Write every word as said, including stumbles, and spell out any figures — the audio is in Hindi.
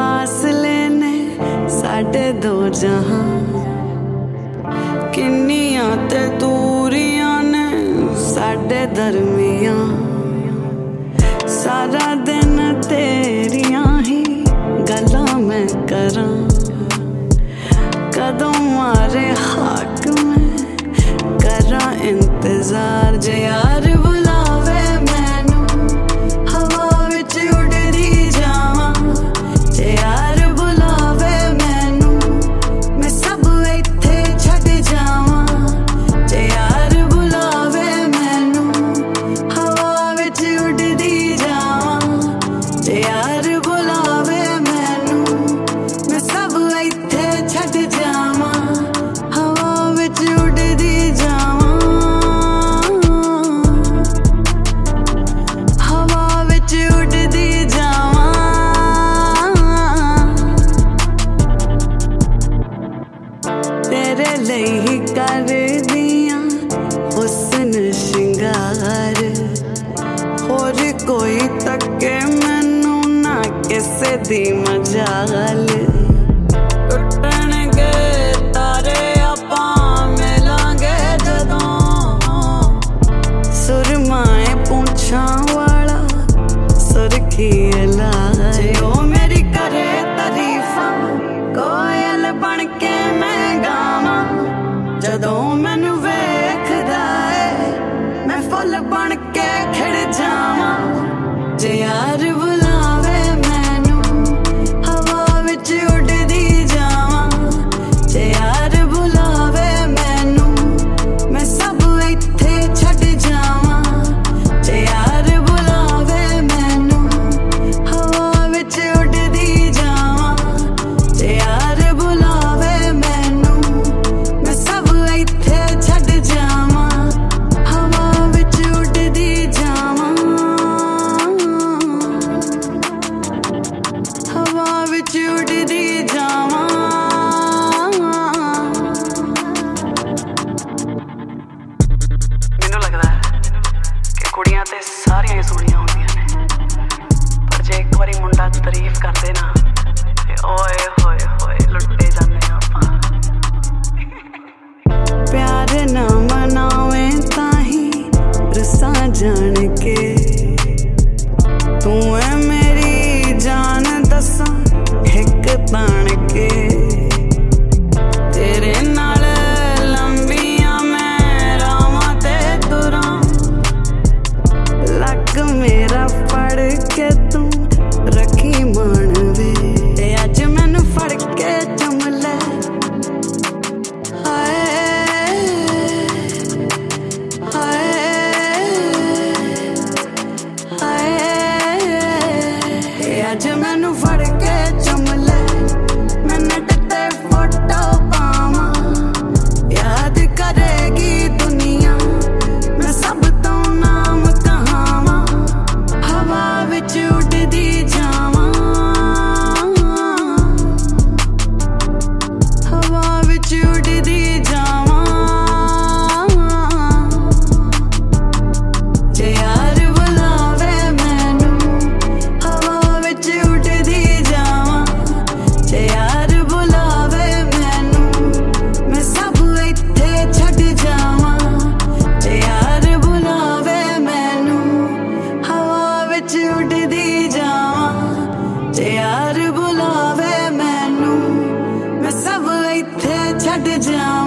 फासले ने साढ़े दो जहां, किन्नियां ते दूरियां ने साढ़े दरमियां। सारा दिन तेरियां ही गल्लां मैं करां, कदों मारे हाक में करां इंतजार। जे यार बुलावे मैनू हवा विच उड़दी जावां, जे यार बुलावे मैनू मैं सब इत्थे छड्ड जावां। जे यार बुलावे मैनू हवा विच उड़दी जावां, जे यार बुलावे मैनू मैं सब इत्थे छड्ड जावां, हवा विच उड़दी जावां, हवा विच उड़दी जावां। तेरे लई ही करदियां हुस्न शिंगार, होर कोई तके मैनू ना किसे दी मजाल। टुटणगे तारे आपां मिलांगे जदों, सुरमाए पूंछां वाला सुरखी लाल। जे ओ मेरी करे तारीफां कोयल बन के मैं गावां, जदों मैनू वेखदा ऐ मैं फुल बन के खिड़ जावां। जे यार बुलावे मैनू हवा विच उड़दी जावां, जे यार बुलावे मैनू मैं सब इत्थे छड्ड जावां। जे यार बुलावे मैनू हवा विच उड़दी जावां, जे यार बुलावे मैनू मैं सब इत्थे छड्ड जावां, हवा विच उड़दी जावां, हवा विच उड़दी जावां। ਮੈਨੂੰ ਲੱਗਦਾ ਹੈ ਕਿ ਕੁੜੀਆਂ ਤੇ ਸਾਰੀਆਂ ਹੀ ਸੋਹਣੀਆਂ ਹੁੰਦੀਆਂ ਨੇ, ਪਰ ਜੇ ਇੱਕ ਵਾਰੀ ਮੁੰਡਾ ਤਾਰੀਫ ਕਰਦੇ ਨਾ ਤੇ ਓਏ ਹੋਏ ਹੋਏ ਲੁੱਟੇ ਜਾਂਦੇ ਆ ਆਪਾਂ। प्यार ना मनावे ताही रसा जान के, तू है मेरी जान दसा हिक तान के। तेरे नाल लंबियां मैं रावां ते तुरां, लग मेरा फड़ के तू रखी मान वे। ते अज मैनू फड़ के चुम ले, हाय अज मैनू फड़ के चुम ले, मैं नेट ते फोटो पावां। याद करेगी दुनिया मैं सब तो नाम कहावां, हवा विच उड़दी जावां, हवा विच उड़दी जावां। जे यार बुलावे मैनू हवा विच उड़दी जावां, जे यार बुलावे मैनू मैं सब इत्थे छड्ड जावां, जे यार बुलावे मैनू हवा विच उड़दी जावां, जे यार बुलावे मैनू मैं सब इत्थे छड्ड जावां।